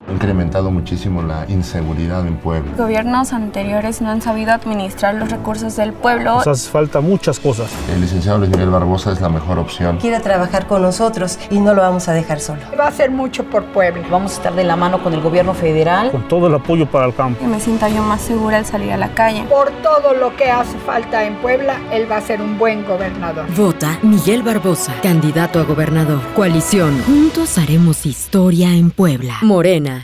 Ha incrementado muchísimo la inseguridad en Puebla. Gobiernos anteriores no han sabido administrar los recursos del pueblo. Nos hace falta muchas cosas. El licenciado Luis Miguel Barbosa es la mejor opción. Quiere trabajar con nosotros y no lo vamos a dejar solo. Va a hacer mucho por Puebla. Vamos a estar de la mano con el gobierno federal. Con todo el apoyo para el campo. Que me sienta yo más segura al salir a la calle. Por todo lo que hace falta en Puebla, él va a ser un buen gobernador. Vota Miguel Barbosa, candidato a gobernador. Coalición. Juntos haremos historia en Puebla. Morena.